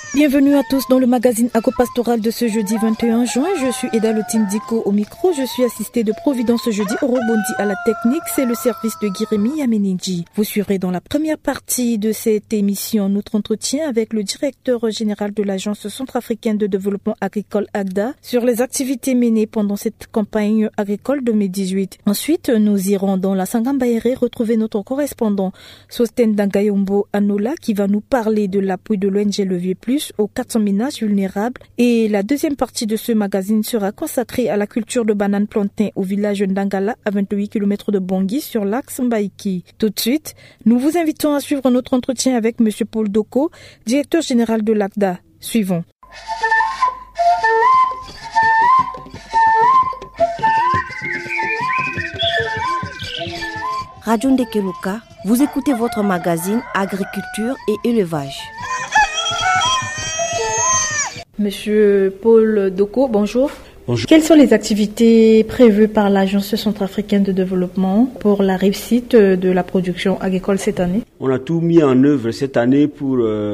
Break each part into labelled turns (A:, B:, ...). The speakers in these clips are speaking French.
A: Bienvenue à tous dans le magazine agropastoral de ce jeudi 21 juin. Je suis Eda Lotine Diko au micro. Je suis assistée de Providence jeudi. Orobondi à la technique. C'est le service de Guiremi Yamenidji. Vous suivrez dans la première partie de cette émission notre entretien avec le directeur général de l'Agence centrafricaine de développement agricole AGDA sur les activités menées pendant cette campagne agricole 2018. Ensuite, nous irons dans la Sangambaéré retrouver notre correspondant Sosten Dangayombo Anola qui va nous parler de l'appui de l'ONG Levier Plus aux 400 ménages vulnérables. Et la deuxième partie de ce magazine sera consacrée à la culture de bananes plantains au village d'Angala à 28 km de Bangui sur l'axe Mbaïki. Tout de suite, nous vous invitons à suivre notre entretien avec M. Paul Doko, directeur général de l'AGDA. Suivons.
B: Radio Ndekeluka, vous écoutez votre magazine Agriculture et Élevage.
A: Monsieur Paul Doko, bonjour.
C: Bonjour.
A: Quelles sont les activités prévues par l'Agence centrafricaine de développement pour la réussite de la production agricole cette année?
C: On a tout mis en œuvre cette année pour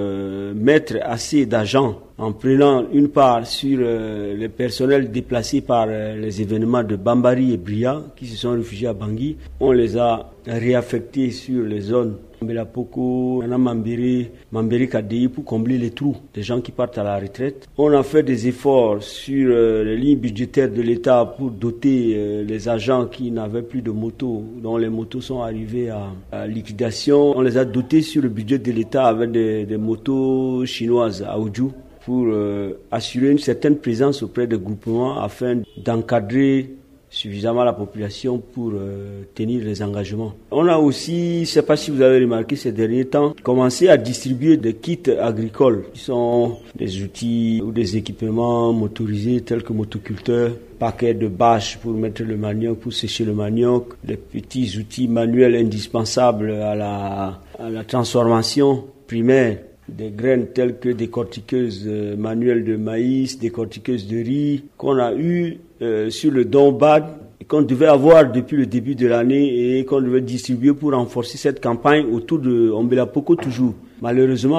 C: mettre assez d'argent en prenant une part sur les personnels déplacés par les événements de Bambari et Bria qui se sont réfugiés à Bangui. On les a réaffectés sur les zones Mbela Poko, Mambiri, Kadei pour combler les trous des gens qui partent à la retraite. On a fait des efforts sur les lignes budgétaires de l'État pour doter les agents qui n'avaient plus de motos, dont les motos sont arrivées à liquidation. On les a dotés sur le budget de l'État avec des motos chinoises à Oudjou pour assurer une certaine présence auprès des groupements afin d'encadrer suffisamment la population pour tenir les engagements. On a aussi, je ne sais pas si vous avez remarqué ces derniers temps, commencé à distribuer des kits agricoles qui sont des outils ou des équipements motorisés tels que motoculteurs, paquets de bâches pour mettre le manioc, pour sécher le manioc, des petits outils manuels indispensables à la transformation primaire des graines telles que décortiqueuses manuelles de maïs, décortiqueuses de riz, qu'on a eu sur le Donbad, qu'on devait avoir depuis le début de l'année et qu'on devait distribuer pour renforcer cette campagne autour de Mbela Poko toujours. Malheureusement,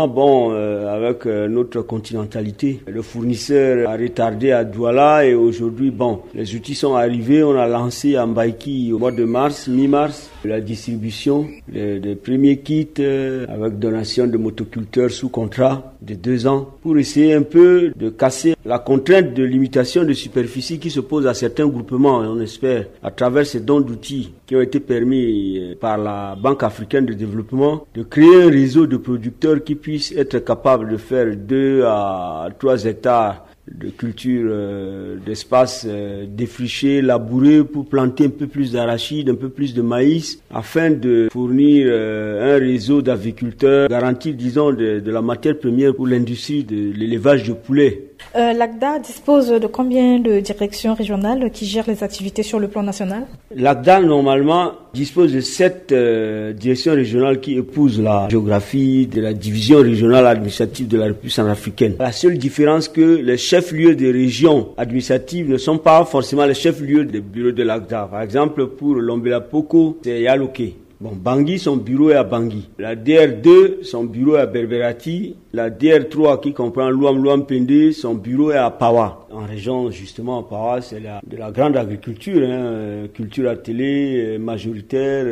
C: avec notre continentalité, le fournisseur a retardé à Douala et aujourd'hui, les outils sont arrivés. On a lancé à Mbaïki au mois de mars, mi-mars, la distribution des premiers kits avec donation de motoculteurs sous contrat de 2 ans pour essayer un peu de casser la contrainte de limitation de superficie qui se pose à certains groupements. Et on espère, à travers ces dons d'outils qui ont été permis par la Banque africaine de développement, de créer un réseau de producteurs qui puissent être capables de faire 2 à 3 hectares de culture, d'espace défriché, labouré pour planter un peu plus d'arachides, un peu plus de maïs, afin de fournir un réseau d'aviculteurs, garantir, disons, de la matière première pour l'industrie de l'élevage de poulets.
A: L'AGDA dispose de combien de directions régionales qui gèrent les activités sur le plan national?
C: L'AGDA, normalement, dispose de 7 directions régionales qui épousent la géographie de la division régionale administrative de la République centrafricaine. La seule différence que les chefs-lieux des régions administratives ne sont pas forcément les chefs-lieux des bureaux de l'AGDA. Par exemple, pour l'Ombela Poko, c'est Yaloké. Bangui, son bureau est à Bangui. La DR2, son bureau est à Berberati. La DR3, qui comprend Luam Pende, son bureau est à Pawa. En région, justement, Pawa, c'est de la grande agriculture, culture attelée, majoritaire,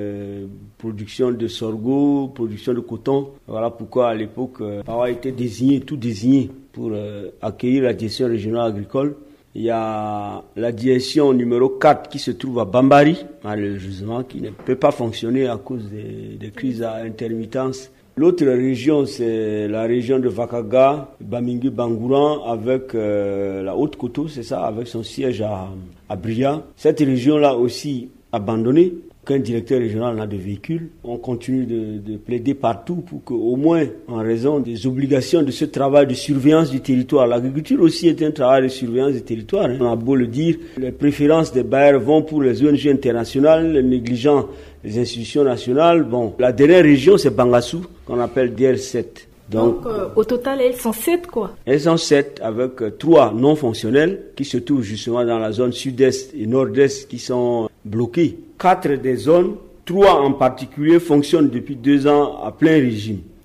C: production de sorgho, production de coton. Voilà pourquoi, à l'époque, Pawa était tout désigné pour accueillir la direction régionale agricole. Il y a la direction numéro 4 qui se trouve à Bambari, malheureusement, qui ne peut pas fonctionner à cause des crises à intermittence. L'autre région, c'est la région de Vakaga, Bamingi Bangouran, avec la Haute-Koto, c'est ça, avec son siège à Bria. Cette région-là aussi abandonnée. Aucun directeur régional n'a de véhicule. On continue de plaider partout pour qu'au moins, en raison des obligations de ce travail de surveillance du territoire, l'agriculture aussi est un travail de surveillance du territoire. On a beau le dire, les préférences des bailleurs vont pour les ONG internationales, négligeant les institutions nationales. La dernière région, c'est Bangassou, qu'on appelle DR7.
A: Donc au total, elles sont 7 quoi?
C: Elles sont 7 avec 3 non fonctionnels qui se trouvent justement dans la zone sud-est et nord-est qui sont bloquées. 4 des zones, 3 en particulier fonctionnent depuis 2 ans à plein régime.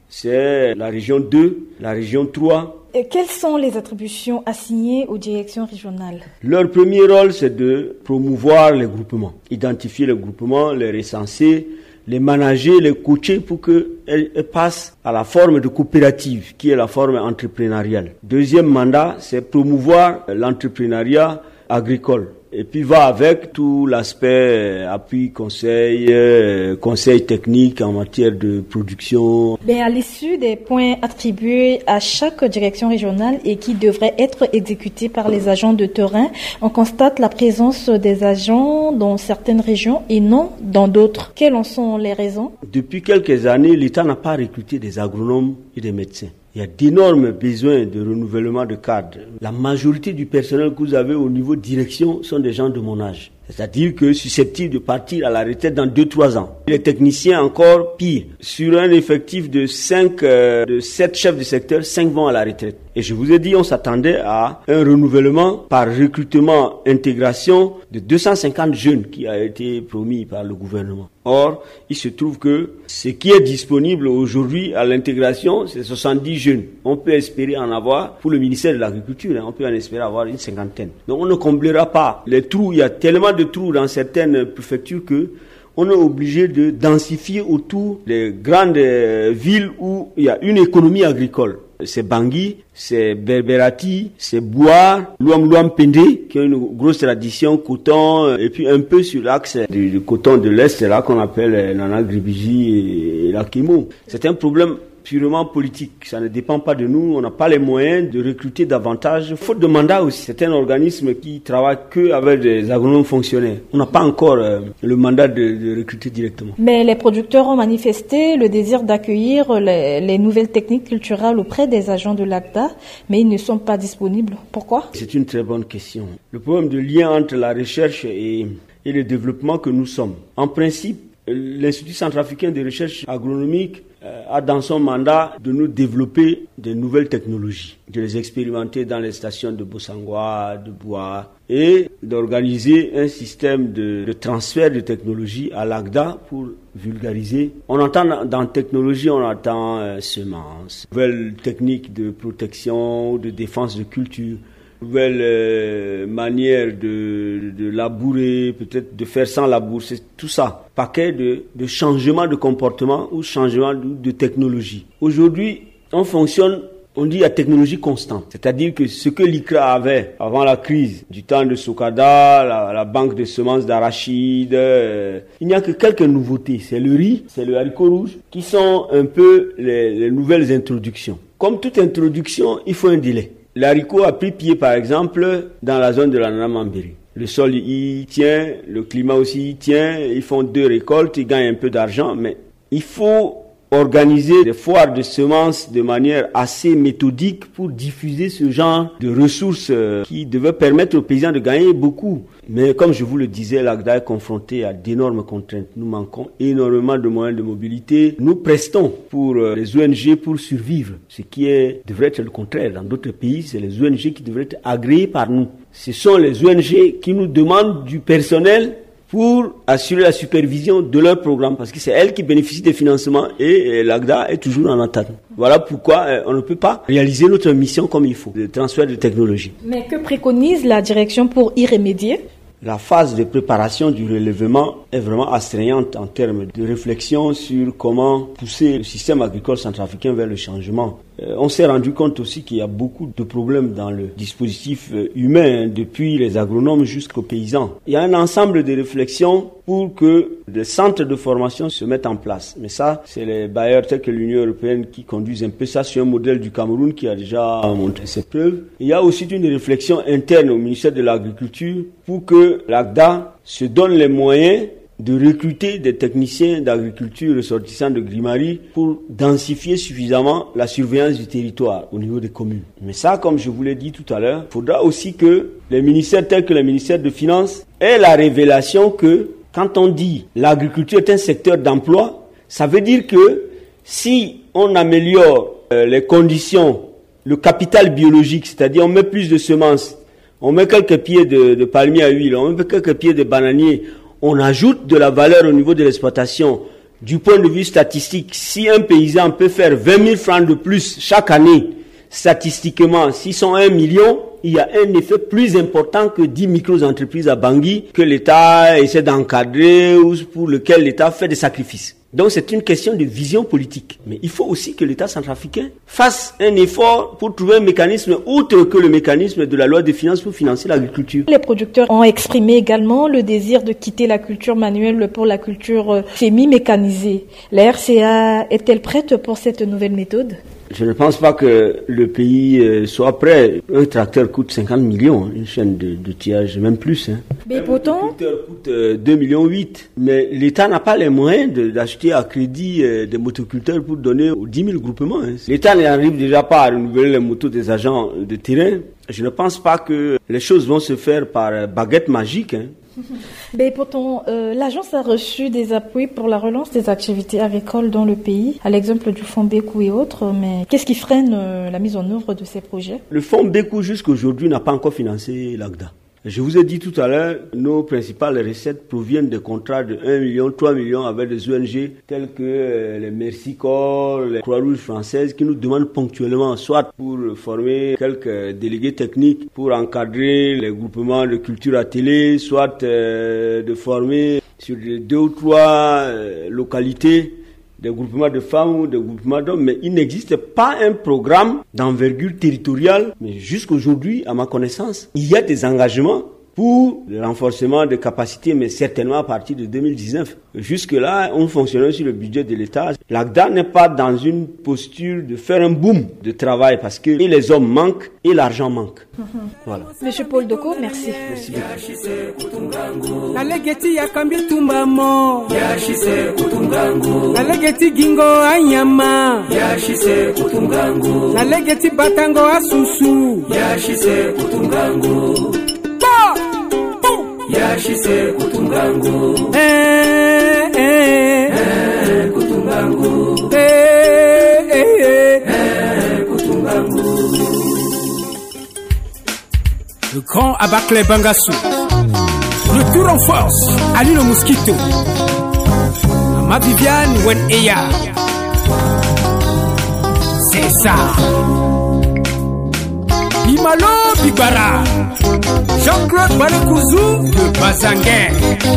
C: c'est la région 2, la région 3.
A: Et quelles sont les attributions assignées aux directions régionales?
C: Leur premier rôle, c'est de promouvoir les groupements, identifier les groupements, les recenser, les manager, les coacher pour qu'elles passent à la forme de coopérative, qui est la forme entrepreneuriale. Deuxième mandat, c'est promouvoir l'entrepreneuriat agricole. Et puis va avec tout l'aspect appui, conseil technique en matière de production.
A: À l'issue des points attribués à chaque direction régionale et qui devraient être exécutés par les agents de terrain, on constate la présence des agents dans certaines régions et non dans d'autres. Quelles en sont les raisons?
C: Depuis quelques années, l'État n'a pas recruté des agronomes et des médecins. Il y a d'énormes besoins de renouvellement de cadres. La majorité du personnel que vous avez au niveau direction sont des gens de mon âge. C'est-à-dire que susceptibles de partir à la retraite dans 2-3 ans. Les techniciens encore pire. Sur un effectif de 7 chefs de secteur, 5 vont à la retraite. Et je vous ai dit, on s'attendait à un renouvellement par recrutement, intégration de 250 jeunes qui a été promis par le gouvernement. Or, il se trouve que ce qui est disponible aujourd'hui à l'intégration, c'est 70 jeunes. On peut espérer en avoir, pour le ministère de l'Agriculture, on peut en espérer avoir une 50aine. Donc on ne comblera pas les trous. Il y a tellement de trous dans certaines préfectures que on est obligé de densifier autour des grandes villes où il y a une économie agricole. C'est Bangui, c'est Berberati, c'est Boar, Luam Pendé, qui a une grosse tradition coton, et puis un peu sur l'axe du coton de l'Est, c'est là qu'on appelle Nana Gribiji et la Kimo. C'est un problème purement politique. Ça ne dépend pas de nous. On n'a pas les moyens de recruter davantage. Faute de mandat aussi. C'est un organisme qui travaille que avec des agronomes fonctionnaires. On n'a pas encore le mandat de recruter directement.
A: Mais les producteurs ont manifesté le désir d'accueillir les nouvelles techniques culturelles auprès des agents de l'ACDA, mais ils ne sont pas disponibles. Pourquoi?
C: C'est une très bonne question. Le problème de lien entre la recherche et le développement que nous sommes. En principe, l'Institut centrafricain de recherche agronomique a dans son mandat de nous développer de nouvelles technologies, de les expérimenter dans les stations de Bossangwa, de Bois, et d'organiser un système de transfert de technologies à l'ACDA pour vulgariser. On entend dans technologie, on entend semences, nouvelles techniques de protection, de défense de culture, nouvelle manière de labourer, peut-être de faire sans labour, c'est tout ça. Paquet de changement de comportement ou changement de technologie. Aujourd'hui, on fonctionne, on dit à technologie constante. C'est-à-dire que ce que l'ICRA avait avant la crise, du temps de Sokada, la banque de semences d'arachide, il n'y a que quelques nouveautés. C'est le riz, c'est le haricot rouge, qui sont un peu les nouvelles introductions. Comme toute introduction, il faut un délai. L'haricot a pris pied, par exemple, dans la zone de la Nana Mambéry. Le sol y tient, le climat aussi y tient, ils font 2 récoltes, ils gagnent un peu d'argent, mais il faut organiser des foires de semences de manière assez méthodique pour diffuser ce genre de ressources qui devaient permettre aux paysans de gagner beaucoup. Mais comme je vous le disais, l'ACDA est confronté à d'énormes contraintes. Nous manquons énormément de moyens de mobilité. Nous prestons pour les ONG pour survivre, ce qui devrait être le contraire. Dans d'autres pays, c'est les ONG qui devraient être agréées par nous. Ce sont les ONG qui nous demandent du personnel pour assurer la supervision de leur programme, parce que c'est elles qui bénéficient des financements et l'ACDA est toujours en attente. Voilà pourquoi on ne peut pas réaliser notre mission comme il faut, le transfert de technologie.
A: Mais que préconise la direction pour y remédier?
C: La phase de préparation du relèvement est vraiment astreignante en termes de réflexion sur comment pousser le système agricole centrafricain vers le changement. On s'est rendu compte aussi qu'il y a beaucoup de problèmes dans le dispositif humain, depuis les agronomes jusqu'aux paysans. Il y a un ensemble de réflexions pour que des centres de formation se mettent en place. Mais ça, c'est les bailleurs tels que l'Union européenne qui conduisent un peu ça sur un modèle du Cameroun qui a déjà montré ses preuves. Il y a aussi une réflexion interne au ministère de l'Agriculture pour que l'ACDA se donne les moyens de recruter des techniciens d'agriculture ressortissants de Grimari pour densifier suffisamment la surveillance du territoire au niveau des communes. Mais ça, comme je vous l'ai dit tout à l'heure, il faudra aussi que les ministères tels que le ministère de Finances aient la révélation que quand on dit l'agriculture est un secteur d'emploi, ça veut dire que si on améliore les conditions, le capital biologique, c'est-à-dire on met plus de semences, on met quelques pieds de palmiers à huile, on met quelques pieds de bananiers, on ajoute de la valeur au niveau de l'exploitation Du point de vue statistique, si un paysan peut faire 20 000 francs de plus chaque année, statistiquement, s'ils sont 1 million, il y a un effet plus important que 10 micro-entreprises à Bangui que l'État essaie d'encadrer ou pour lequel l'État fait des sacrifices. Donc c'est une question de vision politique. Mais il faut aussi que l'État centrafricain fasse un effort pour trouver un mécanisme autre que le mécanisme de la loi des finances pour financer l'agriculture.
A: Les producteurs ont exprimé également le désir de quitter la culture manuelle pour la culture semi-mécanisée. La RCA est-elle prête pour cette nouvelle méthode ?
C: Je ne pense pas que le pays soit prêt. Un tracteur coûte 50 millions, une chaîne de tirage, même plus.
A: Mais pourtant,
C: un tracteur coûte 2,8 millions. Mais l'État n'a pas les moyens d'acheter à crédit des motoculteurs pour donner aux 10 000 groupements. L'État n'arrive déjà pas à renouveler les motos des agents de terrain. Je ne pense pas que les choses vont se faire par baguette magique.
A: Mais pourtant, l'agence a reçu des appuis pour la relance des activités agricoles dans le pays, à l'exemple du fonds Bécou et autres. Mais qu'est-ce qui freine la mise en œuvre de ces projets ?
C: Le fonds Bécou, jusqu'à aujourd'hui, n'a pas encore financé l'AGDA. Je vous ai dit tout à l'heure, nos principales recettes proviennent des contrats de 1 million, 3 millions avec des ONG telles que les Merci Corps, les Croix-Rouge françaises qui nous demandent ponctuellement, soit pour former quelques délégués techniques pour encadrer les groupements de culture à télé, soit de former sur 2 ou 3 localités des groupements de femmes ou des groupements d'hommes, mais il n'existe pas un programme d'envergure territoriale. Mais jusqu'aujourd'hui, à ma connaissance, il y a des engagements pour le renforcement des capacités, mais certainement à partir de 2019. Jusque-là, on fonctionnait sur le budget de l'État. L'AGDA n'est pas dans une posture de faire un boom de travail parce que et les hommes manquent et l'argent manque. Voilà.
A: Monsieur Paul Doko, merci.
C: Merci beaucoup.
D: Nalegeti yakambi tumbamo yashise kutungangu nalegeti gingo anyama yashise kutungangu nalegeti batango asusu yashise kutungangu yashise kutungangu kutungangu kutungangu. Le grand Abacle Bangassou, le tour en force, Ali le Mosquito, Ma Viviane Wen-Eya, c'est ça. Bimalo Bibara, Jean-Claude Balekouzou, le Bazanguin.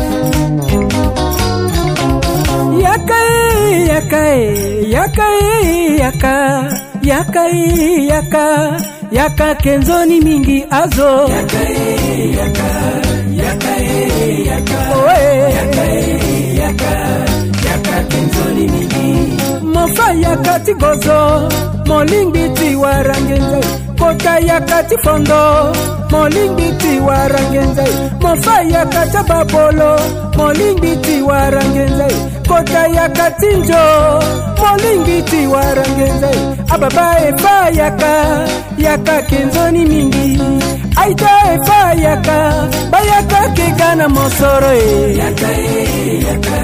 D: Yakae, yakae, yakae, yaka, yakae, yaka. Yaka kenzoni mingi azo yakae yaka yakae yaka yakae yaka yaka kenzoni mingi mofa yaka tigozo molingiti warangenze kota yaka tifondo molingiti warangenze mofa yaka tababolo molingiti warangenze kota yaka tinjo molingiti warangenze ababa efa yaka yaka kenzoni mingi aita efa yaka bayaka kegana mosoro yaka yaka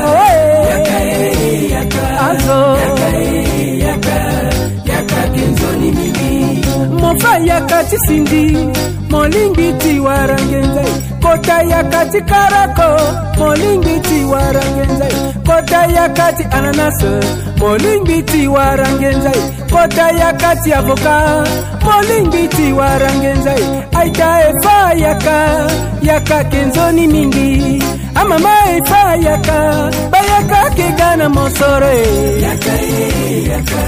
D: yaka azo yaka yaka kenzoni mingi mofa yaka tisindi molingiti warangenze kota yaka tikarako molingiti warangenze kota yaka ti ananas molingiti warangenze kota yaka ti avoka molingiti warangenze aita efa yaka yaka kenzoni mingi amama efa yaka bayaka kegana mosoro yaka yaka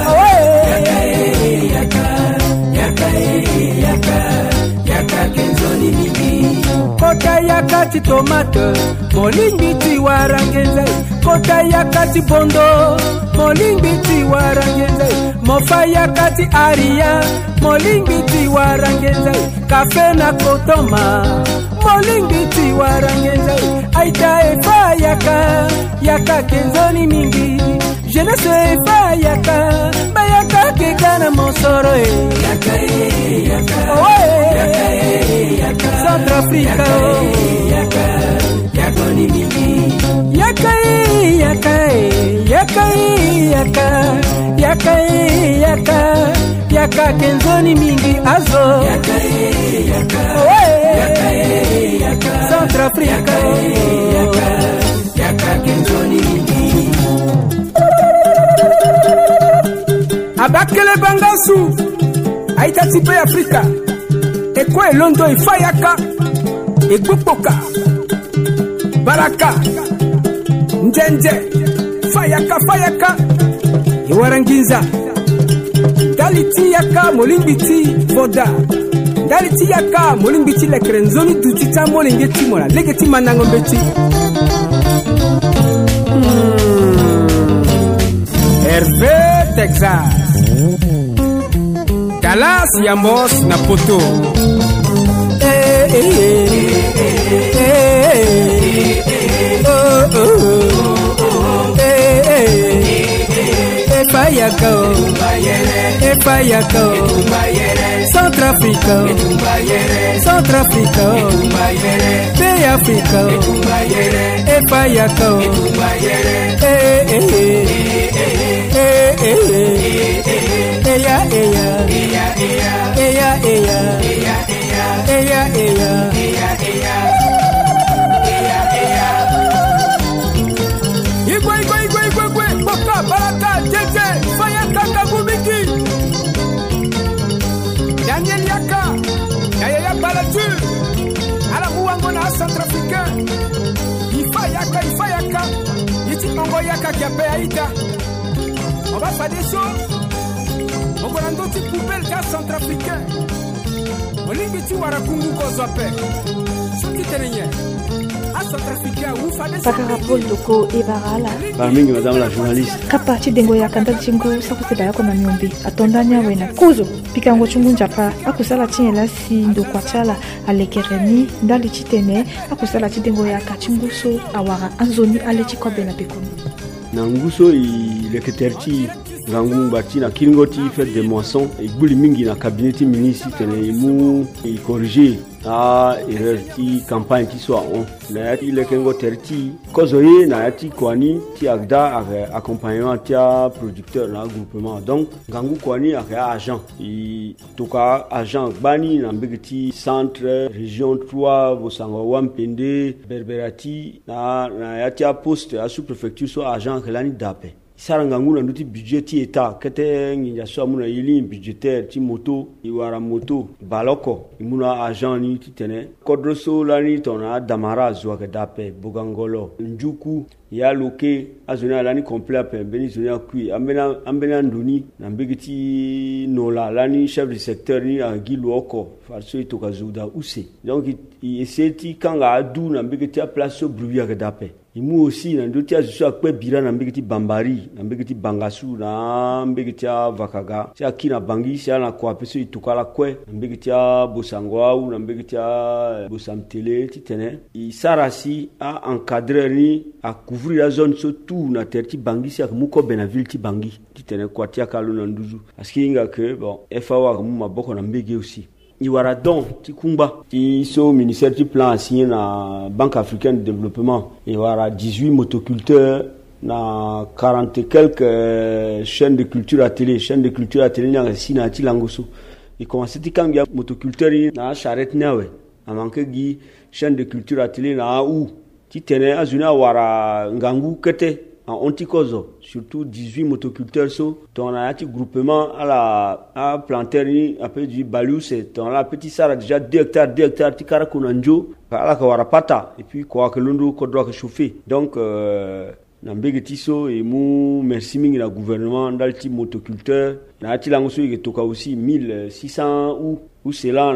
D: yaka yaka yaka yaka kenzoni mingi kota yaka ti tomate molingiti warangenze kota yaka ti bondo molingiti warangenze mofa yaka ti aria molingiti warangenze kafe na kotoma molingiti warangenze aita efa yaka yaka kenzoni mingi jeunesse efa yaka bayaka kegana mosoro yaka yaka yaka Centrafrica yaka yaka ni mingi yaka yaka yaka yaka yaka yaka yaka kenzoni mingi azo yaka yaka yaka yaka Centrafrica yaka yaka kenzoni mingi Aitati pe Afrika Ekwe Londo Ifayaka Egbupoka Baraka Njenje Fayaka Iwaranginza Daliti Yaka Molimbiti Voda Daliti Yaka Molimbiti Lekrenzoni Dutita Molingeti Mola Legeti Manangombeti Hervé Texas Dallas Yambos Napoto Epayako Centrafrica P-Africa Epayako Igwe Boka Baraka Jeje Fayaka Kabumiki Daniel Yaka Yaya Balatu Alamuango na Centrafricain Ifayaka Yiti Ongo Yaka Kiape Aïta On va faire des choses On va rendre petit poubelle cas Centrafricain Olingiti Warakungu Kozope Souti Tenenye
A: Pakarapol Doko Ebarala
C: Parmi madame la journaliste
A: Kapati dengo ya kanda chingu sakuseda yako na miombi atondanya wena kuzo pikango chungu njapa akusala chinyela si ndo kwa chala alekereni ndali chitene akusala chidengo ya kachunguso awara anzoni ale chikobe na pekono
C: na nguso ileketerti ngangu bati na kilingoti fait des moissons et gbuli mingi na cabinet ministre tene imu i corriger a erti campagne qui soit on na yati lekengo terti kozoye na yati kwani ti agda accompagnement tia producteur na groupement donc ngangu kwani agent i toka agent bani na mbegiti centre région 3 Bosango Wampende Berberati na yati a poste à sous-préfecture soit agent kelani dape sarangangu na nduti budget ti eta kete nginja so amuna yili budgetaire ti moto iwara moto baloko imuna agent ni titene kodroso lani tona damara zwa dape bogangolo njuku ya loke azona lani complet pe beni zona kui ambena nduni na mbegiti nola lani chef du secteur ni angiloko farso itokazuda use donc il essaie kanga adu na mbegiti a place bruya dape imu aussi na ndoti azusu akwe bira na mbegiti bambari na mbegiti bangasu na mbegiti vakaga tia kina bangi sia na kwa peso itukala kwe na mbegiti bosango au na mbegiti bosamtele titene isarasi a encadrer ni a couvrir la zone surtout na terti bangi sia muko benaville ti bangi titene kwa tia kalo na nduzu askinga que bon FAO mu maboko na mbege aussi Iwara don tikumba ti so ministère du plan signé na Banque africaine de développement Iwara 18 motoculteurs na 40 et quelques chaînes de culture à télé na sina ti langoso et commencé ti kanga motoculteurs na charrette nawe a manque gi chaîne de culture à télé na ou ti tene azuna wara ngangu kete en Antikozo, surtout 18 motoculteurs so, ton a un groupement à planter après du balou, c'est ton la petit sara déjà 2 hectares tikara kunanjo, à la kawarapata et puis quoi que l'on doit chauffer. Donc na mbegeti so et mou merci mingi la gouvernement d'alti motoculteur, na ati langoso y toka aussi 1600 ou c'est là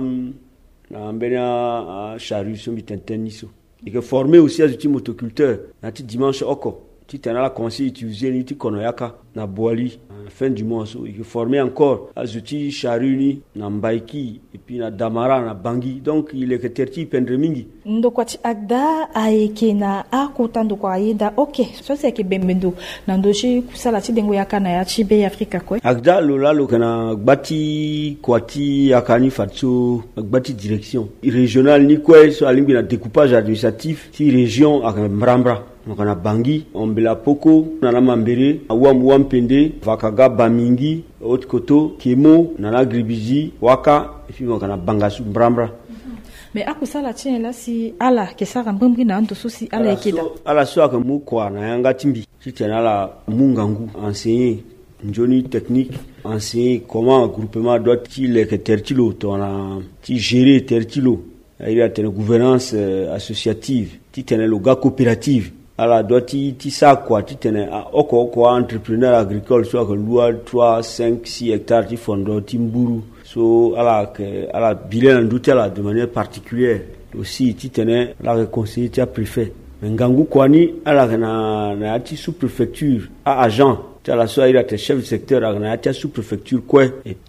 C: na mbena charrue so mitenten so. Et que former aussi à des motoculteurs, na ti dimanche oko. Si tu as la conseil utilisé ni tu konoyaka na boali fin du mois so il formé encore azuti charuni na mbaiki et puis na damara na bangi donc il est que terti pendre mingi
A: ndo kwati agda aeke na akutando kwa yenda okay so c'est que bembendo na ndoshi kusala ti dengo yaka na ya chibe Afrika ko
C: agda lola lokana gbati kwati yakani fatso gbati direction régional ni quoi so alimbi na découpage administratif ti région akambrambra on a Bangi, on bela poko, on a Mambere, Wampende, Vakaga, Bamingi, Haute-Koto, Kemo, Nana Gribiji, Waka, et puis on a Bangasu, Brambra.
A: Mais à quoi ça la tient là si ala que ça rembrimbi na ndo souci ala ekeda.
C: Ala so ka mu kwa na yanga timbi. Si tena la mungangu enseigner njoni technique enseigner comment un groupement doit-il être tertilo, on a gérer tertilo. Il y a une gouvernance associative, tu tenais le gars coopérative. Alors doit-il ça quoi, tu tenais quoi entrepreneur agricole soit que loi 3, 5, 6 hectares tu fondes timburu. So ala bilan douter là de manière particulière. Aussi tu tenais la conseiller tu as préfet. Ngangu kwani ala na ati sous préfecture à agent. La soit il a été chef de secteur à sous-préfecture quoi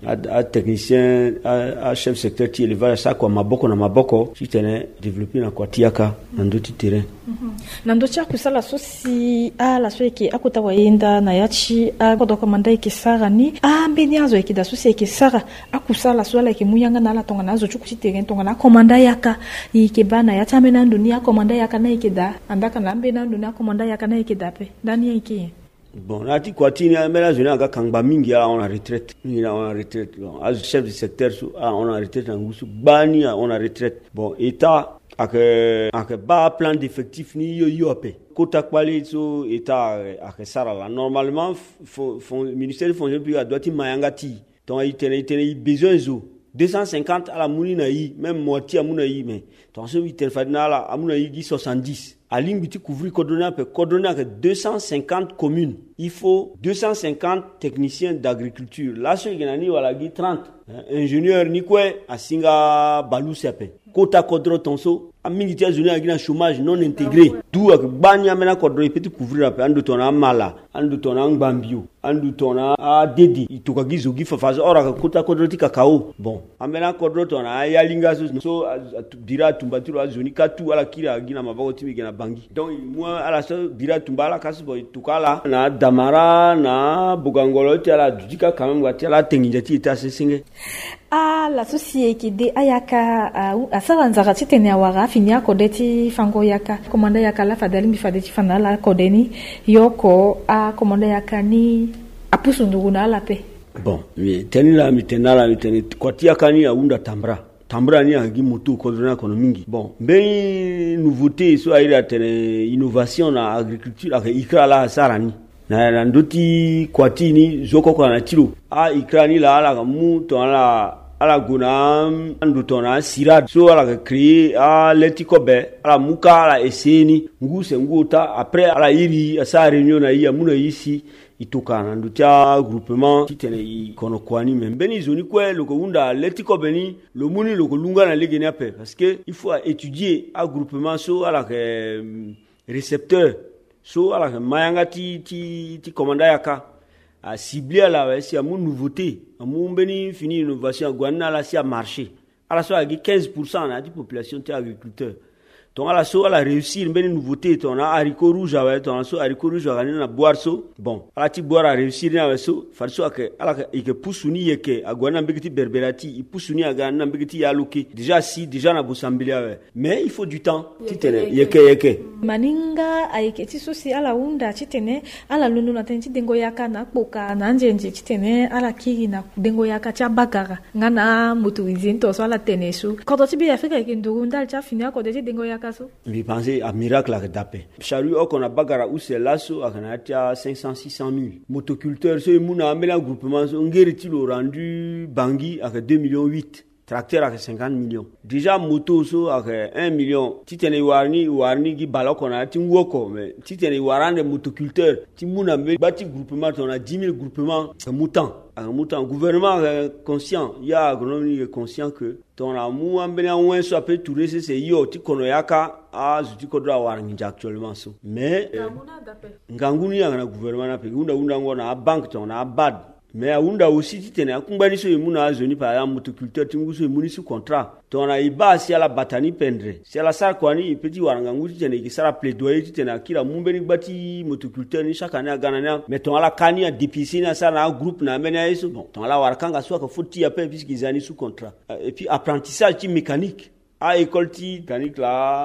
C: à technicien à chef de secteur qui élevage ça quoi maboko na maboko qui tenait développer na kwatiaka na ndoti terrain
A: nando cha kusala sosi la soe ki akuta waenda na yachi akodo komanda ikisara ni mbeniazo ikida sosi ikisara akusala swala ikimuyanga na la tonga nazo chukuti terrain tonga na komanda yaka ikebana yacha mena dunia komanda yaka na ikida andaka na mbena dunia komanda yaka na ikida pe ndani yake.
C: Bon, là, tu continues à mettre la journée à Kangba Mingi, on a retraite. On a retraite. As chef du secteur, on a retraite. Bani, on a retraite. Bon, État, avec bas plan d'effectifs, ni yo apé. Kota kwali, so, État, avec ça, là. Normalement, le ministère de fonction publique doit y mayangati. Donc, il tenait besoin de 250 à la mouni, même moitié à mouni, mais, donc, il tenait à mouni 70. À l'Imbiti couvrir coordonner avec 250 communes. Il faut 250 techniciens d'agriculture. Là, ce qu'il y a, il y a 30 ingénieurs ni quoi à Singa Balou Sepe. Kota Kodro Tonso, à militaire jeunes à un chômage non intégré. D'où avec Banya mena Kodro il peut couvrir après un de ton Mala, un de ton Bambio, un de ton Dedi. Il toka gizo gifa fazo ora Kota Kodro ti kakao. Bon, amena Kodro ton Yalinga so dira tumbatiro azuni katu ala kira gina mabako timi gina bangi. Donc moi à la so dira tumbala kasu boy tukala na Damara na Bugangolo ti ala dudika quand même wati ala tenginjati ita sesinge.
A: La société de ayaka asaranzara titene awara finia kodeti fango yaka komanda yaka la fadali mifadeti fanala kodeni yoko komanda yaka ni apusunduguna la pe.
C: Bon, tenila mitenala kwatia kani aunda tambra ni agi moto kodona kono mingi. Bon, ben nouveauté so aira tene innovation na agriculture aka ikra la sarani. Na ndoti kwatini zoko kwa na tilo ikrani la ala mu to ala guna ndutona sirad so ala créer letikobe ala muka ala eseni nguse nguta après ala iri sa réunion na ya muna ici itokana ndutia groupement kitene kono kwani membeni zoni kwe loko unda letikobe ni lo muni loko lunga na lege na pe parce que il faut étudier a groupement so ala récepteur so ala mayanga ti commanda yaka a ciblé la si a mon nouveauté a mon beni fini innovation gwana la si a marché ala so a 15% na di population ti agriculteur donc ala so ala réussir beni nouveauté ton a haricot rouge avec ton so haricot rouge na boire so bon ala ti boire a réussir na so fa so que ala que pusuni yeke a gwana mbekiti berberati i pusuni aga na mbekiti yaluki déjà na bosambilia mais il faut du temps titene yeke
A: maninga aiketi sosi ala unda titene ala lunu na tenti dengo yaka na kpoka na njenje titene ala kiri na dengo yaka cha bakara ngana mutu izinto so ala tenesu kodo tibi Afrika ikindurunda cha finia kodo ti dengo yaka so
C: je pensais à miracle à dape charu on a bagara ou c'est là so akana tia 500 600 000 motoculteurs so muna amela groupement so ngeri ti lo rendu Bangui avec 2,8 millions tracteur avec 50 millions déjà moto so avec 1 million titene warni gi baloko na ti ngoko mais titene warande motoculteur ti muna me bati groupement on a 10 000 groupements moutant gouvernement conscient il y a agronomie conscient que ton amour ambena ouin so peut tourner c'est yo ti kono yaka zuti kodra warni actuellement so mais nganguni na gouvernement na pe unda ngona banque ton na bad mais aunda aussi titene akumbani so imuna azoni par exemple motoculteur tinguso imuni sous contrat tona iba si ala batani pendre si ala sar kwani petit waranga nguti tene ki sara plaidoyer titene akira mumbeni bati motoculteur ni chaque année ganana mais ton ala kani a dépiscine ça na groupe na mena yeso bon ton ala warkanga so ka foti ya pe puisqu'ils ani sous contrat et puis apprentissage mécanique a école ti kanik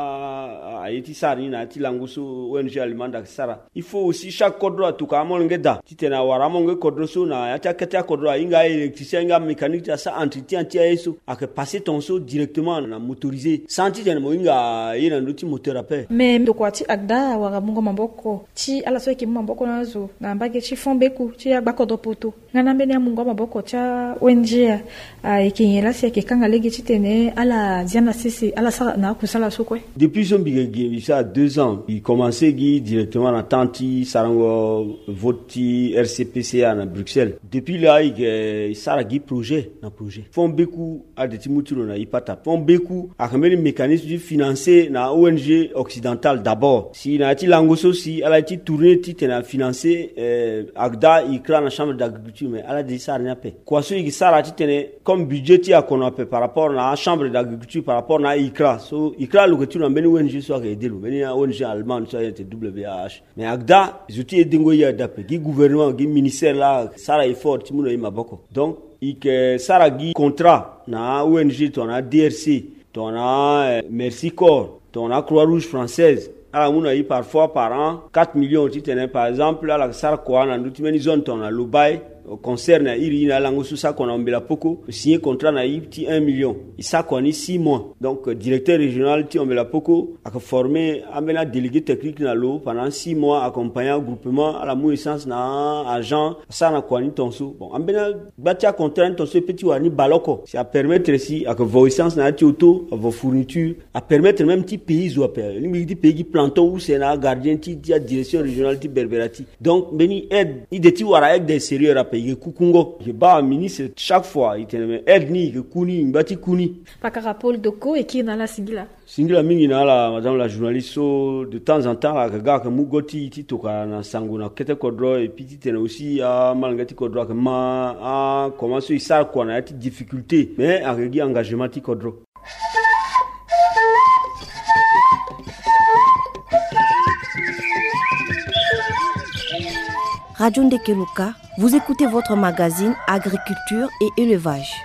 C: la a yeti sari na ti languso ONG alimanda sara. Il faut aussi chaque kodro atuka molngeda ti tena waramonge kodro so na ya ta keta kodro inga électricien inga mécanique ta ça entretien ti eso a que passer ton so directement na motorisé sans ti tena moinga yena ndoti moteur après.
A: Mais de quoi ti agda waramongo maboko ti ala so ki maboko nazo na mbage ti fombeku ti agba kodro poto ngana mbene mungo maboko cha ONG a ekinyela si ekanga legi ti tene ala diana sisi ala sa na kusala sokwe.
C: Depuis son bigé ça 2 ans, il commençait directement à Tanti, Sarango, Voti, RCPCA à Bruxelles. Depuis là, il s'arrête projet, na projet. Font beaucoup à des timuturo na ipata. Font beaucoup à remettre le mécanisme de financer na ONG occidentale d'abord. Si na ti langoso si elle a été tournée, ti na financé Agda, il crée la chambre d'agriculture mais elle a dit ça rien fait. Quoi ce qui s'arrête ti comme budget ti a qu'on a par rapport à la chambre d'agriculture par rapport à ICRA. So ICRA le que tu n'as ONG soit aider le ben ONG allemand soit WH mais Agda ils ont dingo ya d'après qui gouvernement qui ministère là ça là effort ti muno maboko donc il que ça là contrat na ONG ton a DRC ton a Merci Corps ton a Croix-Rouge française ala muno yi parfois par an 4 millions ti tenait par exemple là la ça quoi na ndouti meni zone ton a Lobai concerne iri na lango sous ça qu'on a mbela poko signé contrat na yipti 1 million et ça qu'on est 6 mois donc directeur régional ti mbela poko a formé amena délégué technique na lo pendant 6 mois accompagnant groupement à la mouissance na agent ça na kwani tonso bon ambena batia contrat tonso petit wani baloko ça permettre si à que voissance na ti auto vos fournitures à permettre même ti pays ou appel limite ti pays planton ou c'est na gardien ti direction régionale ti berberati donc beni aide ideti wara aide des sérieux payer kukungo je ba ministre chaque fois il te aide ni que kuni mbati kuni
A: pakara Paul Doko et qui na la singila
C: mingi na la madame la journaliste so de temps en temps ka ga ka mugoti ti to ka na sango na kete kodro et puis ti aussi a malngati kodro ka ma a comment ça ça quoi na ti difficulté mais a regi engagement ti kodro.
B: Radio Ndekeluka, vous écoutez votre magazine Agriculture et Élevage.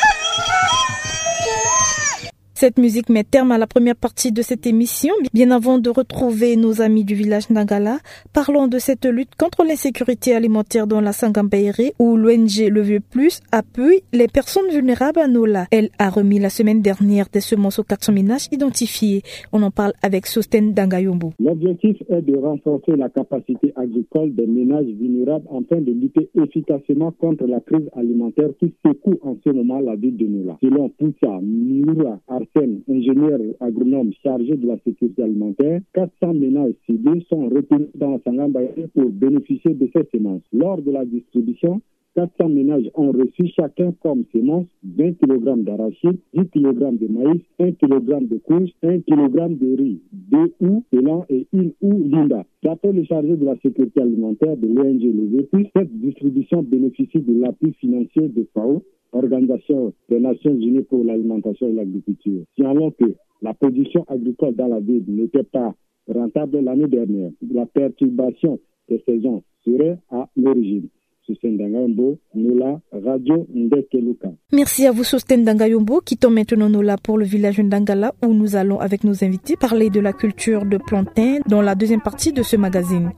A: Cette musique met terme à la première partie de cette émission. Bien avant de retrouver nos amis du village Ndangala, parlons de cette lutte contre l'insécurité alimentaire dans la Sangambaéré où l'ONG Le Vieux Plus appuie les personnes vulnérables à Nola. Elle a remis la semaine dernière des semences aux 400 ménages identifiés. On en parle avec Sosten Dangayombo.
E: L'objectif est de renforcer la capacité agricole des ménages vulnérables afin de lutter efficacement contre la crise alimentaire qui secoue en ce moment la ville de Nola. Selon Poussa Mioura, ingénieur agronome chargé de la sécurité alimentaire, 400 ménages ciblés sont retenus dans Sangambaéré pour bénéficier de ces semences. Lors de la distribution, 400 ménages ont reçu chacun comme semence 20 kg d'arachide, 10 kg de maïs, 1 kg de courge, 1 kg de riz, 2 houx, élan et 1 houx linda. D'après le chargé de la sécurité alimentaire de l'ONG Le VP, cette distribution bénéficie de l'appui financier de FAO, Organisation des Nations Unies pour l'alimentation et l'agriculture. Signalons que la production agricole dans la ville n'était pas rentable l'année dernière. La perturbation des saisons serait à l'origine. Sosten Dangayombo, Nola, Radio Ndekeluka.
A: Merci à vous Sosten Dangayombo, quittons maintenant Nola pour le village Ndangala où nous allons avec nos invités parler de la culture de plantain dans la deuxième partie de ce magazine.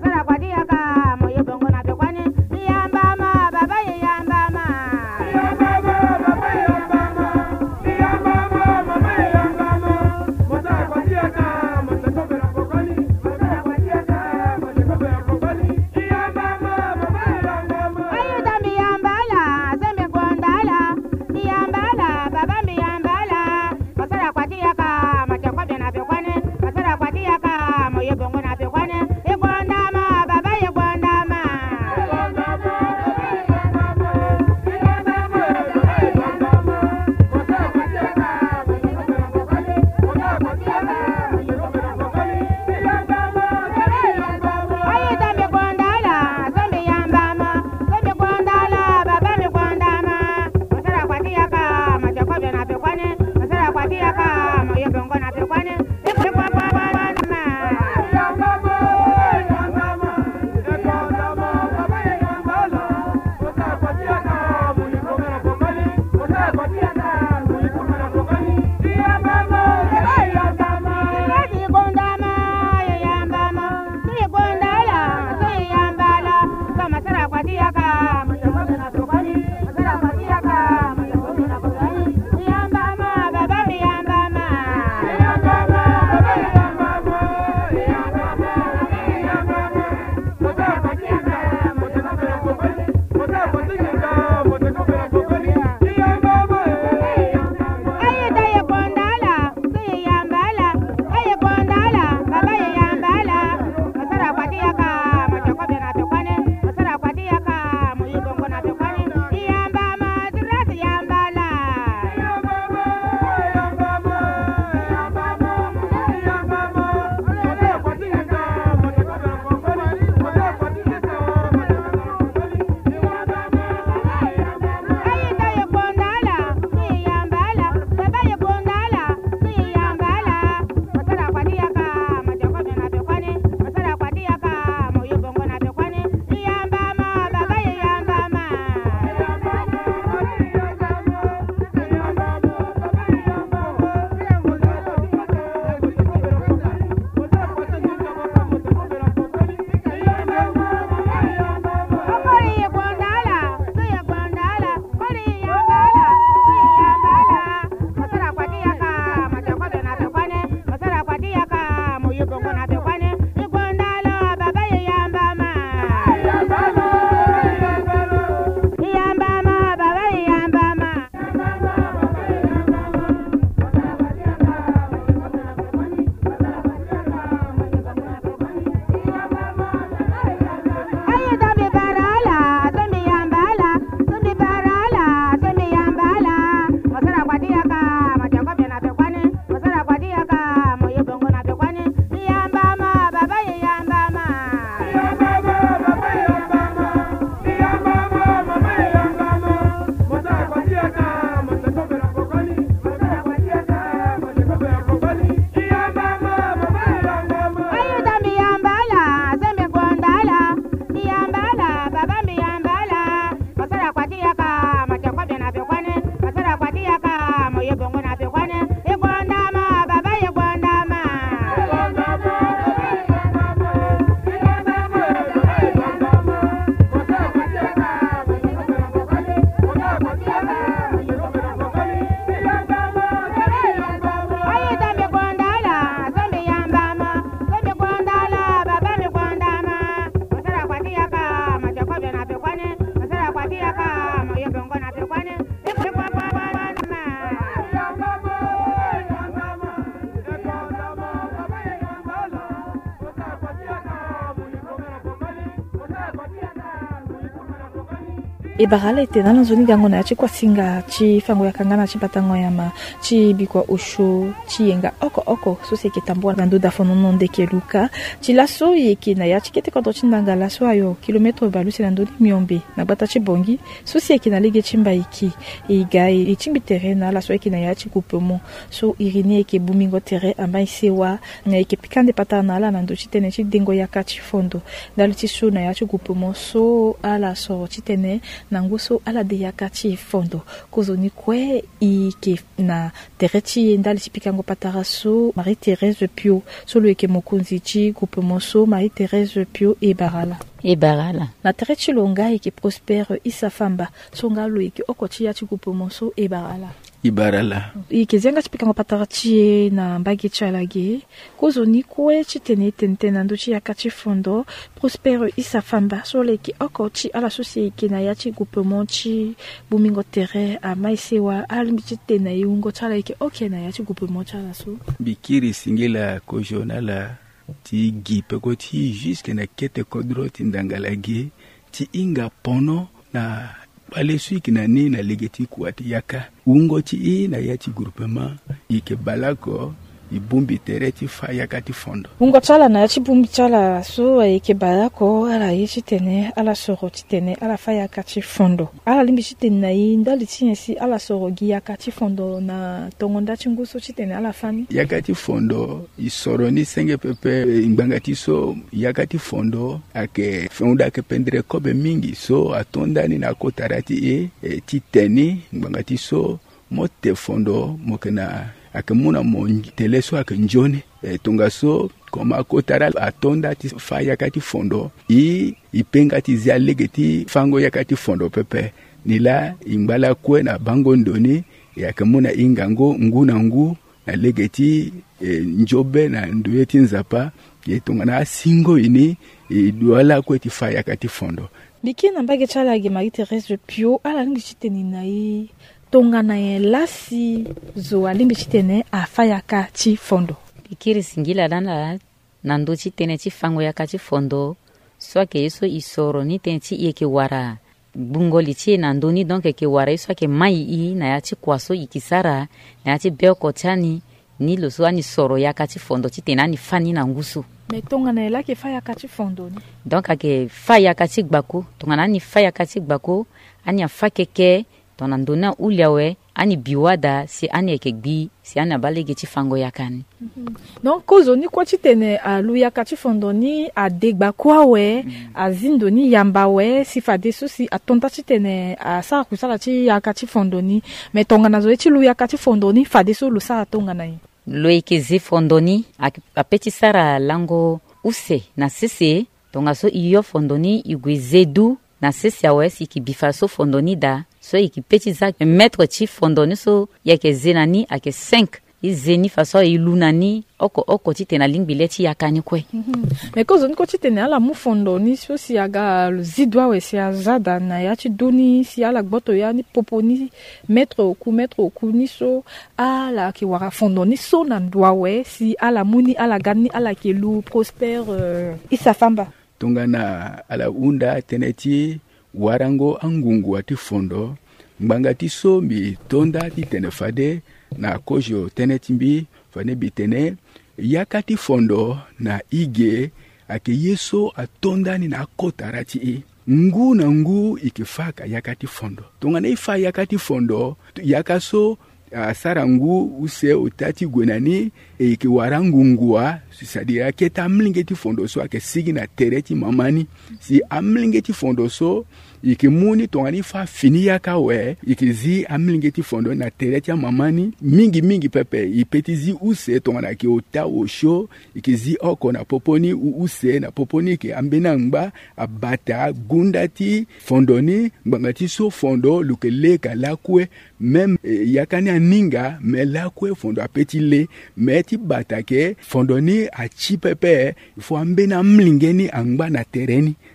F: Baba
A: e barala etena na zoni gango na chi kwa singa chi fango ya kangana chi patango ya ma chi bikwa osho chi yenga oko so se ketambwa na ndo da fono nonde keluka chi laso yeke na ya chi kete koto chi ndanga laso ayo kilometro balu se na ndo miombe na bata chi bongi so se yeke na lege chimba iki e ga e chimbi terena laso yeke na ya chi kupemo so irine yeke bumingo tere amba isewa na yeke pikande patana ala na ndo chi tene chi dengo ya kachi fondo dali chi so na ya chi kupemo so ala so chi tene na nguso ala de ya kachi fondo kozo ni kwe ike na terechi ndali chi pikango patara so Marie Thérèse Pio so lo yeke mokonzi chi kupemo so Marie Thérèse Pio e barala na terechi longa yeke Prospère Isafamba so ngalo yeke okochi ya chi kupemo so e barala ike zenga chipikango patara chie na mbage chalage kozo ni kwe chitene tente na ndo chi yakachi fondo Prospère Isafamba so leke okochi ala sosie ike na ya chi groupement chi bumingo tere a maisewa alimbi chitene yungo chala ike oke na ya chi groupement chala so
F: bikiri singila ko jonala ti gipe ko ti jusque na kete kodro ti ndangalage ti inga pono na bale suiki na ni na legeti kuati yaka ungo ti na yati groupement ike balako ibumbi tereti fa yakati fondo
A: ungo chala na yati bumbi chala so ike balako ala yichi tene ala soro tene ala fa yakati fondo ala limbi tene na ndali tinsi ala soro gi yakati fondo na tongonda chinguso tene ala fani
F: yakati fondo isoro ni senge pepe imbangati so yakati fondo ake fonda ke pendre kobe mingi so atonda ni na kotarati titeni imbangati so mote fondo mokena akemuna monjiteleso akenjone tungaso koma kotara atonda ti fa yakati fondo ipenga ti zia legeti fango yakati fondo pepe nila imbala kwe na bango ndoni yakemuna ingango nguna ngu na legeti njobe na nduyeti nzapa yetungana singo ini duala kwe ti fa yakati fondo
A: bikina mbage chala ge Marie Thérèse Pio ala ngi chiteni nai tongana ye lasi zo alimbi chitene afaya ka chi fondo
G: bikiri singila dana nando chitene chi fango ya ka chi fondo so ke yeso isoro ni ten chi yeke wara bungoli chi nando ni donc ke wara so ke mai na ya chi kwaso ikisara na ya chi beko chani ni lo so ani soro ya ka chi fondo chitena ni fani na ngusu
A: me tongana la ke faya ka chi fondo ni
G: donc ke faya ka chi gbako tongana ni faya ka chi gbako ani afakeke tonandona uliawe ani biwada si ani ekegbi si ani abalege chi fango yakani
A: donc kozo ni kwa chitene alu yakati fondo ni adegba kwa we azindo ni yamba we si fade so si atonta chitene asa kusala chi yakati fondo ni metonga nazo chi lu yakati fondo ni fade so lu sa tonga nai
G: lo ekezi fondo ni apeti sara lango use na sese tonga so iyo fondo ni igwezedu na sese awe si kibifa so fondo ni da so ikipeti za mettre chi fondoni so yake zenani ake 5 izeni faso ilunani oko titena lingbileti yakani kwe
A: mais kozo niko titena ala mu fondoni so si aga zidwa we si azada na ya chi doni si ala gboto ya ni poponi mettre oku ni so ala ki wara fondoni so na ndwa we si ala muni ala gani ala ki lu Prospère Isafamba
F: tungana ala unda teneti warango angungu ati fondo mbangati so mi tonda ti tenefade na kojo tenetimbi fane bitene yakati fondo na ige ake yeso atonda ni na kotarati ngu na ngu ikifaka yakati fondo tongana ifa yakati fondo yakaso sarangu use utati gwenani iki warangungua c'est-à-dire que ta mlingeti fondo so ake sigi na tereti mamani si amlingeti fondo so iki muni tongani fa fini yaka we iki zi amlingeti fondo na tereti mamani mingi pepe ipetizi use tongana ki ota osho iki zi oko na poponi use na poponi ki ambena ngba abata gundati fondoni mbangati so fondo lukeleka lakwe même yakani aninga me lakwe fondo apeti le meti batake fondoni a chi pepe il faut ambena mlingeni angba na tereni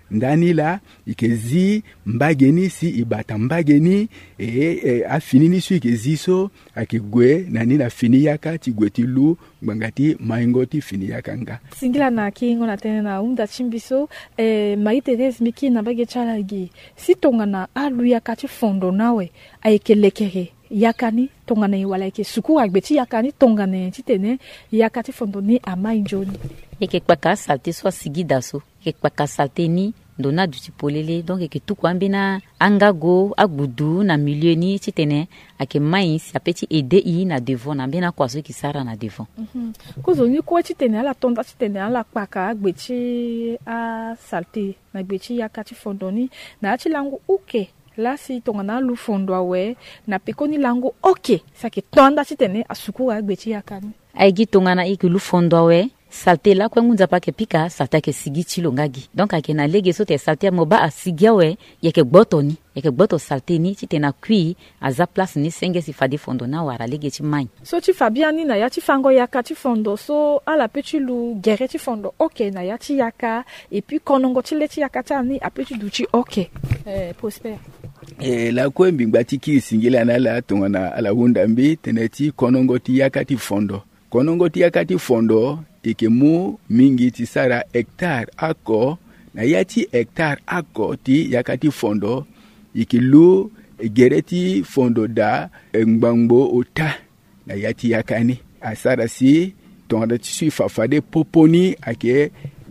F: ndani la ikezi mbageni si ibata mbageni afinini su ikezi so akigwe nani na fini yaka tigwe tilu mbangati maingoti fini yaka nga
A: singila na kingo na tene na unda chimbiso Marie Thérèse miki na bage chalagi si tongana alu yaka ti fondo nawe aikelekere yakani tongana wala ke suku agbeti yakani tongana titene yakati fondo ni ama injoni
G: eke kpaka salte so sigida so eke kpaka salte ni ndona du tipolele donc eke tukwambi na angago agbudu na milieu ni titene ake mai si apeti ede i na devant na bena kwaso ki sara na devant
A: kozo ni ko titene ala tonda titene ala kpaka agbeti a salte na agbeti yakati fondo ni na ati langu uke la si tongana lu fondo awe na pekoni langu oke sake tonda titene asuku agbeti yakani
G: aigi tongana ikulu fondo awe salte la kwa ngunza pa ke pika salte ke sigi chilo ngagi donc ake na lege so te salte moba asigia we yeke gboto salte ni titena kui aza place ni senge si fadi fondo na wara lege ti mai
A: so ti fabiani na ya ti fango yaka ti fondo so ala petit lu gere ti fondo ok na ya ti yaka et puis konongo ti le ti yaka tani a petit du ti ok Prosper
F: la kwembi ngbati ki singila na la tongana ala hunda mbi teneti konongo ti yaka ti fondo ike mu mingi ti sara hectare ako na yati hectare ako ti yakati fondo ike lu gereti fondo da ngbangbo ota na yati yakani asara si tonda ti sui fafade poponi ake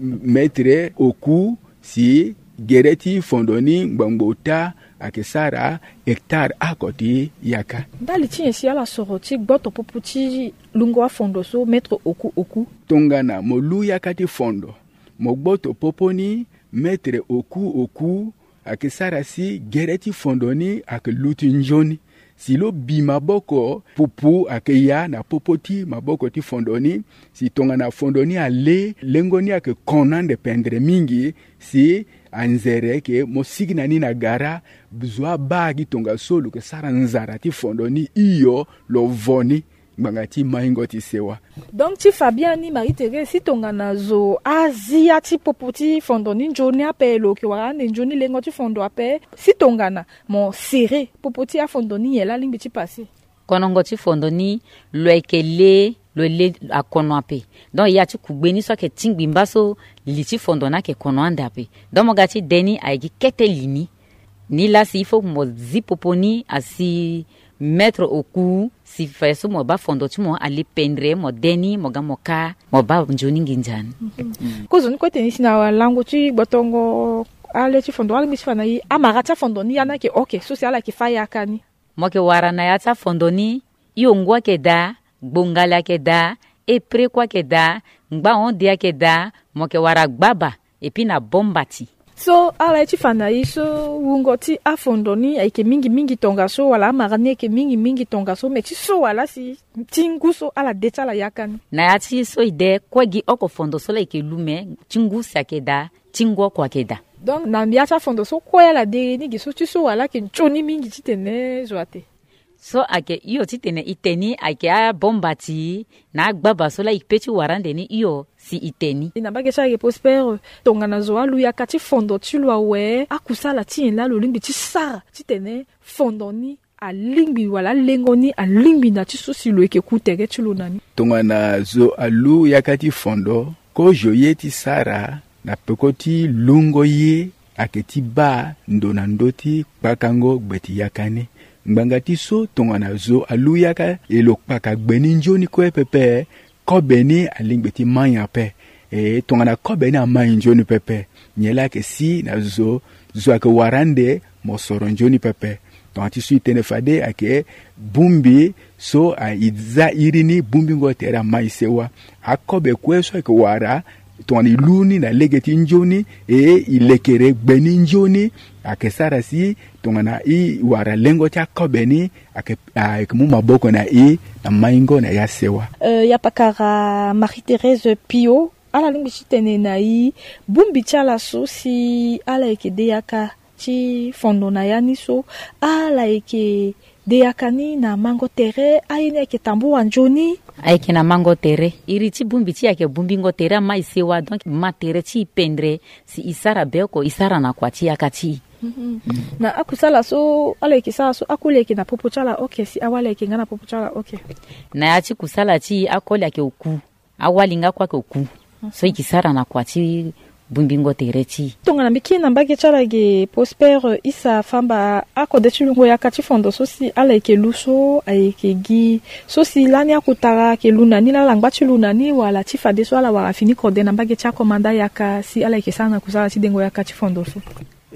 F: metre oku si gereti fondo ni ngbangbo ota ake sara hectare akoti yaka
A: ndali ti si ala soro ti gboto popo ti lungo a fondo so mettre oku
F: tongana mo lu yakati fondo mo gboto popo ni mettre oku ake sara si gereti fondo ni ake luti njoni si lo bi maboko pupu ake ya na popo ti maboko ti fondo ni si tongana fondo ni ale lengo ni ake konande pendre mingi si anzere ke mo signa ni na gara bzwa bagi tonga solo ke sara nzara ti fondo ni iyo lo voni ngati maingo ti sewa
A: donc ti Fabiani Marie Thérèse si tonga na zo azia ti popo ti fondo ni njoni ape lo ke wara ne njoni lengo ti fondo ape si tonga na mo serré popo ti a fondo ni yela limbi ti passé
G: konongo ti fondo ni loekele akono ape donc ya ti kugbeni so ke tingbi mbaso li ti fondo na ke kono ande ape donc moga ti deni aigi kete lini ni la si il faut mo zi popo ni asi mettre au cou si feso mo ba fondo ti mo ali pendre mo deni mo ga mo ka mo ba njoni nginjani
A: kozo ni ko teni sina lango ti botongo ale ti fondo ale mi fana yi amara ta fondo ni yana ke okay so si ala ke fa yakani
G: mo ke wara na ya ta fondo ni yongwa ke da gbongala ke da epre kwa ke da ngba on dia ke da mo ke wara gbaba et puis na bombati
A: so ala ti fana yi so wungo ti a fondo ni ai ke mingi tonga so wala amara ni ke mingi tonga so me ti so wala si tingu so ala deta la yakani
G: na ya ti so ide kwagi oko fondo so la ke lume tingu sa ke da tingu kwa ke da
A: donc na mbiacha fondo so koya la de ni so ti so wala ke choni mingi ti tene zoate
G: so ake iyo ti tene iteni ake a bombati na gbaba so la ipeti warande ni iyo si iteni
A: ina bagesha ke Prosper tonga na zo alu yaka ti fondo ti lo awe akusala ti en la lo limbi ti sara ti tene fondo ni alingbi wala lengo ni alingbi na ti so si lo ke kutere ti lo nani
F: tonga na zo alu yaka ti fondo ko joye ti sara na pekoti lungo ye ake ti ba ndona ndoti kpakango gbeti yakani ngbangati so tongana zo alu yaka elo kpaka gbeni njoni ko pepe ko beni alingbeti manya pe tongana ko beni amanya njoni pepe nyela ke si na zo ake warande mo soro njoni pepe tonti su tene fade ake bumbi so a idza irini bumbi ngo tera maisewa akobe kweso ke wara toni luni na legeti njoni ilekere gbeni njoni ake sara si tongana i wara lengo cha kobeni ake mu maboko na na maingo na yasewa
A: ya pakara Marie Thérèse Pio ala lingi chitene na bumbi chala so si ala eke deyaka ti fondo na yani so ala eke de yakani na mango tere aini yake tambu wanjoni
G: ayeke na mango tere iri ti bumbi ti yeke bumbi ngo tere ama e sewa donc ma tere ti e pendre si e sara be oko e sara na kua ti yaka ti
A: na akusala so ala yeke sara so akole yeke na popo ti ala oke si awala yeke nga na popo ti ala oke
G: na ya ti kusala ti akole yeke oku awali nga kua yeke oku so e yeke sara na kua ti bumbi ngo tere ti
A: tongana mbi kina mbage ti ala ge Prosper isa famba akode ti lungo yaka ti fondo so si ala yeke lu so ayeke gi so si lani akutara yeke lu na ni la langba ti lu na ni wala ti fade so ala wara fini kode na mbage ti akomanda yaka si ala yeke sara na kusala ti dengo yaka ti fondo so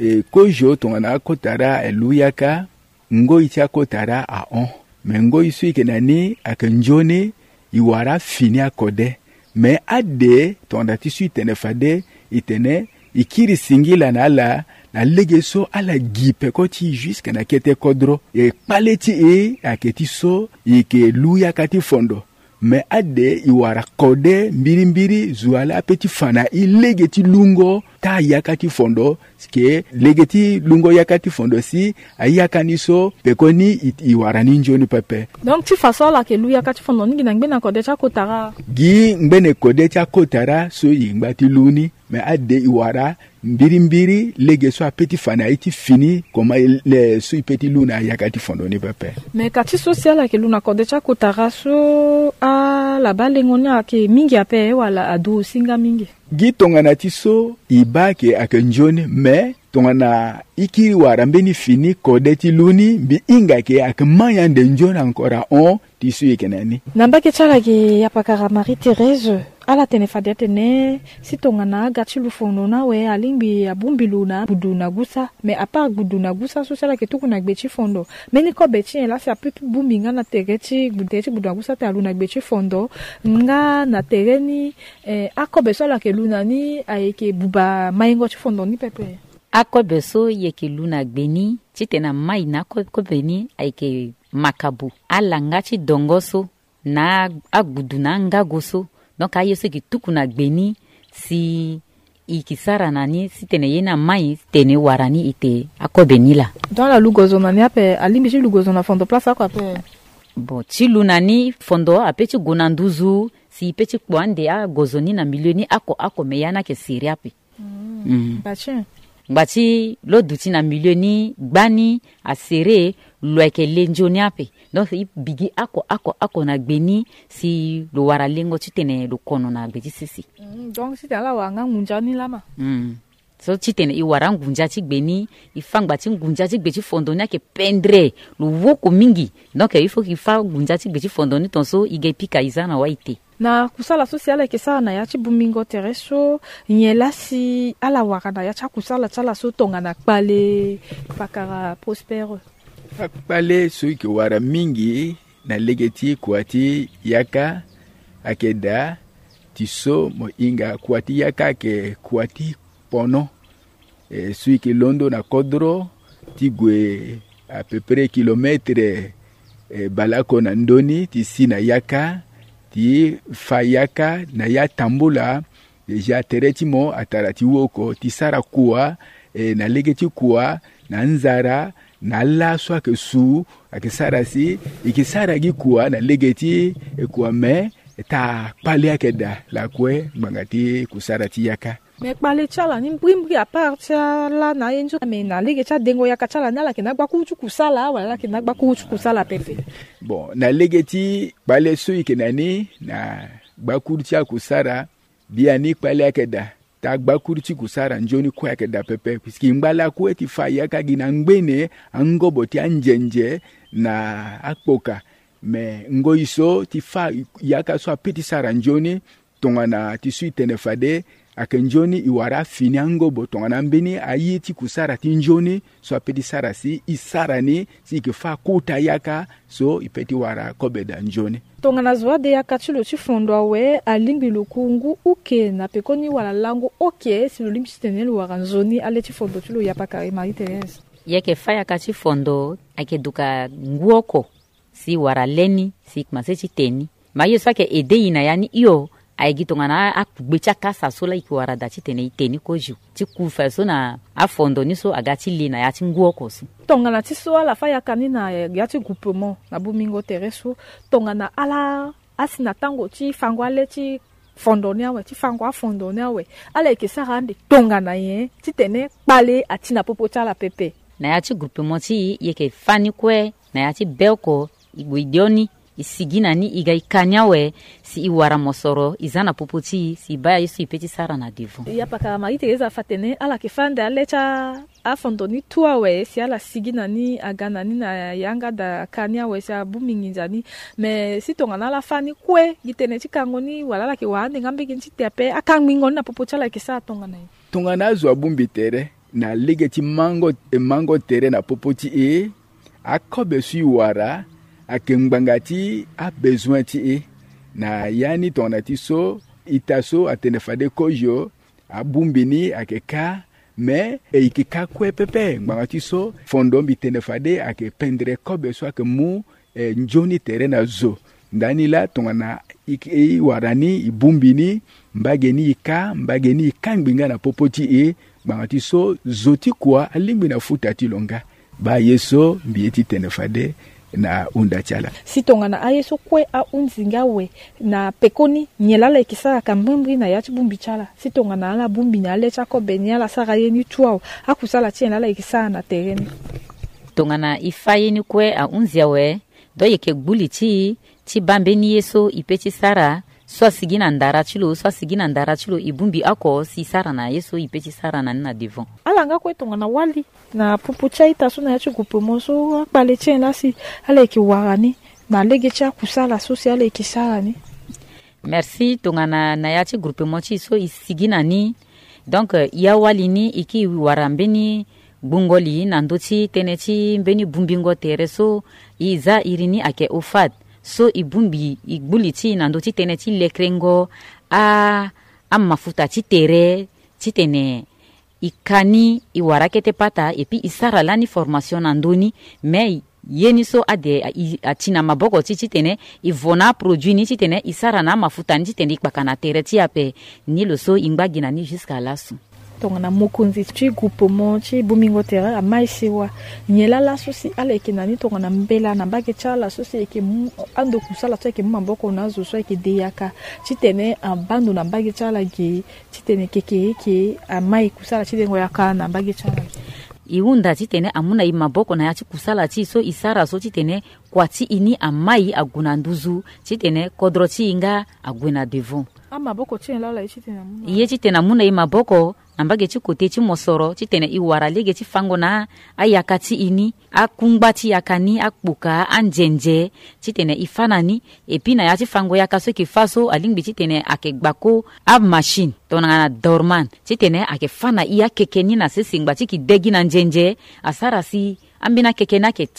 F: kojo tongana akotara e lu yaka ngoi ti akotara ahon me ngoi so yeke na ni ayeke nzoni e wara fini akode me ade tongana ti so e tene fade e tene e kiri singila na ala na lege so ala gi peko ti jusque na kete kodro e kpale ti e ayeke ti so e yeke lu yaka ti fondo me ade e wara kode mbiri zu ala ape ti fana e lege ti lungo ta yaka ti fondo ke lege ti lungo yaka ti fondo si ayaka ni so peko ni e wara ni nzoni pepe
A: donc ti fa so ala yeke lu yaka ti fondo ni gi na ngbe na kode ti akotara
F: gi ngbene kode ti akotara so e ngba ti lu ni me ade e wara mbiri lege so ape ti fana e ti fini koma le so e peut ti lu na yaka ti fondo ni pepe
A: me ka ti so si ala yeke lu na kode ti akotara so ala ba lengo ni ayeke mingi ape wala adu singa mingi
F: gi tongana ti so e ba yeke ayeke nzoni me tongana e kiri wara mbeni fini kode ti lu ni mbi hinga yeke ayeke ma yande nzoni encore ahon ti so yeke na ni
A: na mbage ti ala yeke yapakara Marie Thérèse ala tene fade tene si tongana aga ti lu fono na we alingbi abumbi lu na budu na gusa me apart budu na gusa so si ala yeke tuku na gbe ti fondo mbeni kobe ti e lasi ape bumbi nga na tere ti budu na gusa te alu na gbe ti fondo nga na tere ni akobe so ala yeke lu na ni ayeke buba mayengo ti fondo ni pepe
G: akobe so yeke lu na gbe ni ti tene mai na akobe ni ayeke makabu ala nga ti dongo so na agbudu na ngago so donc aye so yeke tuku na gbe ni si e yeke sara na ni si tene ye na mai tene wara ni e te akobe ni la
A: donc ala lu gozo na ni ape alingbi ti lu gozo na fondo place ako ape
G: bon ti lu na ni fondo ape ti gue na nduzu si e peut ti kpo ande agozo ni na milieu ni ako me ya na yeke siri ape ngba ti lo duti na milieu ni gba ni asere lo yeke le nzoni ape donc e bigi ako na gbe ni si lo wara lengo ti tene lo kono na gbe ti sisi
A: donc si tene ala wara nga ngunza ni lama
G: so ti tene e wara ngunza ti gbe ni e fa ngba ti ngunza ti gbe ti fondo ni ayeke pendre lo woko mingi donc il faut qu'il fa ngunza ti gbe ti fondo ni tonso e ge pika e za na wâ e te
A: na kusala so si ala yeke sara na ya ti bumbi ngo tere so nyen lasi ala wara na ya ti akusala ti ala so tongana kpale pakara Prosper
F: akpale so yeke wara mingi na lege ti kua ti yaka ayeke da ti so mo hinga kua ti yaka ayeke kua ti pono so yeke londo na kodro ti gue à peu près kilometre balako na ndoni ti si na yaka ti fa yaka na ya tambula deja tere ti mo atara ti woko ti sara kua na lege ti kua na nzara na la so ayeke su ayeke sara si e yeke sara gi kua na lege ti kua me ta kpale ayeke da lakue ngbanga ti kusara ti yaka
A: me kpale ti ala ni mbri apart ti ala na ye nzo me na lege ti adengo yaka ti ala ni ala yeke na gba kuru ti kusala wala ala yeke na gba kuru ti kusala pepe
F: bon na lege ti kpale so yeke na ni na gba kuru ti akusara bia ni kpale ayeke da ta gba kuru ti kusara nzoni kue ayeke da pepe puisque ngba lakue ti fa yaka gi na ngbene angobo ti anzenze na akpoka me ngoi so ti fa yaka so ape ti sara nzoni tongana ti so e tene fade ayeke nzoni e wara fini angobo tongana mbeni aye ti kusara ti nzoni so ape ti sara si e sara ni si yeke fa kuta yaka so e peut ti wara kobe da nzoni
A: tongana zo ade yaka ti lo ti fondo awe alingbi lo kungu uke na peko ni wala lango oke si lo lingbi ti tene lo wara nzoni ale ti fondo ti lo yapakari Marie Thérèse
G: yeke fa yaka ti fondo ayeke duka ngu oko si wara leni si kumase ti teni ma ye so ayeke ede e na ya ni iyo aigi tongana akugbecha kasa sola ikiwara da chitene iteni koju chikufa so na afondoni so agati lina ya tinguo kosi
A: tongana tiso ala faya kanina ya ti groupement na bumingo tereso tongana ala asina tango ti fangwale ti fondonia we ti fangwa fondonia we ala ikisarande tongana ye titene pale atina popotala pepe
G: na ya ti groupement ti yeke fani kwe na ya ti belko igwidioni isigina ni iga ikanyawe si iwara mosoro izana popoti si baya yesu ipeti sara na divu
A: ya paka maitereza fatene ala kifanda alecha afondoni tuawe si ala sigina ni agana ni na yanga da kanyawe si abuminginjani me si tongana la fani kwe gitene chikangoni wala la kiwande ngambe ginchi tepe akangmingo na popochala kisa tongana
F: zo abumbi tere na ligeti mango tere na popoti akobe si wara akengbangati a besoin ti na yani tonati so itaso atenefade kojo abumbini akeka me ikika kwe pepe ngbangati so fondombi tenefade ake pendre kobe so ake mu njoni terena zo ndani la tongana warani ibumbini mbageni ikangbinga na popoti ngbangati so zoti kwa alingbi na futati longa ba yeso mbieti tenefade na unda chala
A: si tongana ayeso kwe a unzinga we na pekoni nyelala ikisara kambumbi na yati bumbi chala si tongana ala bumbi na lecha ko benya la sara yeni tuao akusala tiena la ikisara na tereni
G: tongana ifayeni kwe a unzia we do yeke gbuli ti bambeni yeso ipeti sara so sigina ndara chilo ibumbi ako si sara na yeso ipeti sara na devon
A: ala nga kwe tongana wali na pupucha itaso na yachi gupemoso pale chena si ala ikiwarani na legecha kusala social ikisarani
G: merci tongana na yachi groupement chi so isigina ni donc ya wali ni iki warambeni bungoli na ndoti teneti mbeni bumbingo tereso iza irini ake ofat so ibumbi igbuliti na ndoti teneti lekrengo a mafuta titere titene ikani iwarakete pata epi isara lani formation andoni me yeni so ade atina maboko titene ivona produit ni titene isara na mafuta ni titene ikbakana tere ti ape ni lo so ingbagina ni jusqu'à lasu
A: tongana mokonzi ti groupement ti bumingo tere a maisiwa nyela la sosi ala ekinani tongana mbela na mbage chala sosi eke ando kusala to eke mamboko nazo so eke deyaka titene abando na mbage chala ge titene keke a mai kusala tidengo yaka na mbage chala
G: iunda titene amuna imaboko na yachi kusala ti so isara so titene kwati ini amai aguna nduzu titene kodroti inga aguna devon
A: amaboko tien la titene amuna
G: iye titene amuna imaboko ambage chikote chi mosoro titene iwara lege chi fango na ayakati ini akungbati yakani akbuka anjenje titene ifanani epina ya chi fango yakaso ki faso alingbi titene akegbako ab machine tonana dorman titene akefana iya kekeni na sesingba chi kidegi na njenje asara si ambina kekena ke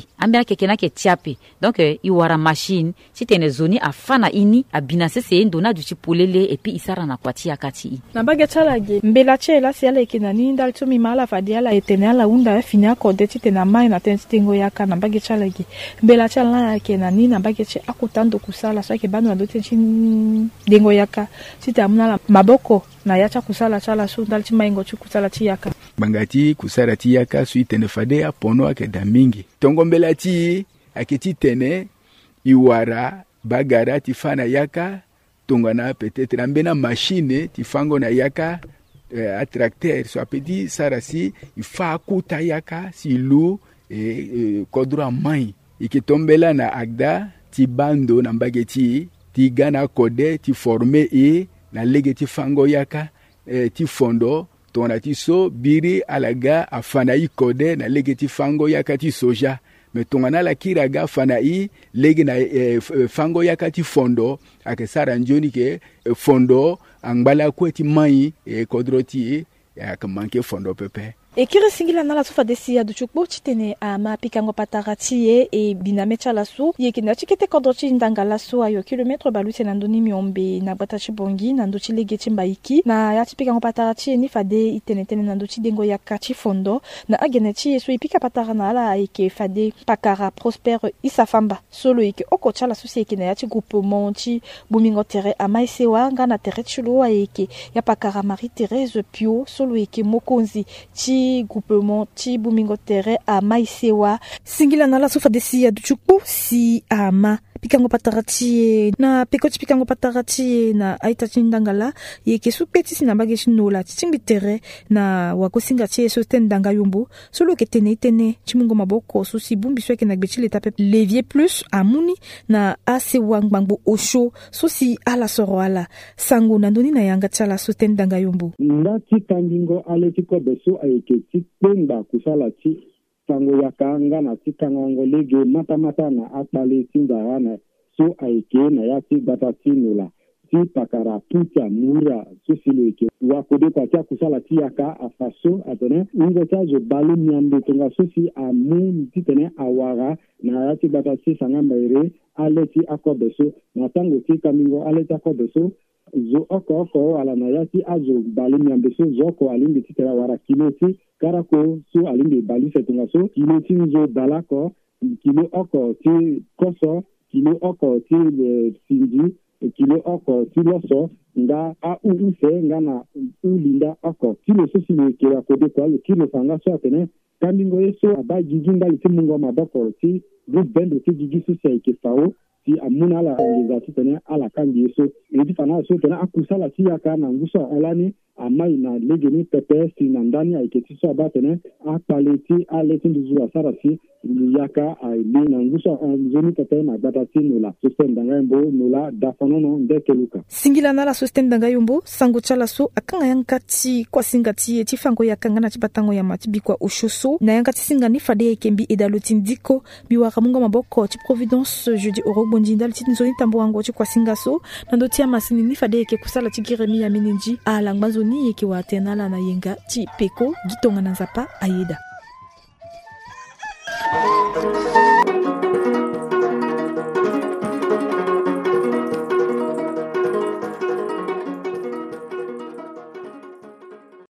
G: tiapi donc iwara machine titene zoni afana ini abina sese ndona du chipolele epi isara na kwati yakati
A: na bage chalage mbela chela si ala ikinani ndal tumi mala fadiala etenala unda finia kode titena mai na tengo yaka na bage chalage mbela chala ikinani na bage che akutando kusala so ke banu adote chin dengo yaka titamuna maboko na yacha kusala chala so ndal chimaingo chukusala ti yaka
F: bangati kusala ti yaka so itene fade apono ake da mingi tongo mbela ti aketi tene iwara bagara ti fana yaka tongana peut-être ambena machine ti fango na yaka attracteur so apeti sarasi ifa kuta yaka si lu kodra mai ikitombela na agda ti bando na mbageti ti gana kode ti former na lege ti fango yaka ti fondo tona ti so biri alaga afana ikode na lege ti fango yaka ti soja me tongana la kiraga fana lege na fango yaka ti fondo ake sara njoni ke fondo angbala kweti mai kodroti ake manke fondo pepe
A: e kiri singila na la sufa desi ya duchukbo chitene ama pikango patarati e binamecha la su ye kina chikete kodrochi ndanga la su ayo kilometre baluse na ndoni miombe na bata chibongi na ndochi lege chimbaiki na ya pikango patarati ni fade itenetene na ndochi dengo ya kachi fondo na agenechi yesu ipika patarana ala eke fade pakara Prosper Isafamba solo eke okocha la susi eke na ya groupement chi bumingo tere amaisewa nga na tere chulo eke ya pakara Marie Thérèse Pio solo eke mokonzi chi groupement chi bumingo tere amaisewa singila na la sufa desi ya duchukbu si ama pikango patarati na pekoti pikango patarati na aitachi ndangala yeke supeti sinambage shinola chimbitere na wakosinga che sosten ndanga yumbu solo ke tene chimungo maboko susi bumbi sweke na gbechile tape levier plus amuni na ase wangbango osho susi ala soro ala sango na ndoni na yanga chala sosten ndanga yumbu
E: ndati kandingo ale tiko beso ayeke tikpenda kusala chi sango yakanga na tikango lege mata na akpale tindarana so aike na yati bata tinula ti pakara puta mura so sileke wakode kwa tia kusala ti yaka afaso atene ngo cha je balu nyambe tonga so si amu titene awara na yati bata ti sanga mere aleti akobeso na tango ti kamingo aleti akobeso zo oko ala na yati azo balu nyambe so zoko alimbe titera wara kiloti karako so alimbe bali setonga so kiloti zo balako kilo oko ti koso kilo oko ti sinji kilo oko ti loso nga a uuse nga na ulinda oko kilo so si ke akode kwa kilo fanga so atene kambingo yeso aba jijinga ti mungo maboko ti bendo ti jiji so sai ke fao ti amuna la ngati tene ala kangi yeso edi fana so tene akusala ti aka na nguso olani amai na legeni pepe si na ndani aiketi so abatene akpaleti aleti nduzu asarasi yaka aile na nguso zoni pepe na batati nula system danga yombo nula dafonono ndekeluka
A: singila na la system danga yombo sango chala so akanga yankati kwa singati ti fango yakanga na tibatango ya matibikwa oshoso na yankati singa ni fade kembi edalotindiko biwaka munga maboko ti providence jeudi orobondi ndal ti nzoni tambo wango ti kwa singa so na ndoti ya masini ni fade ke kusala ti Giremi ya meninji ala ngbanzo ni yeke wa tenala na yenga ti peko gitonga na nzapa ayeda.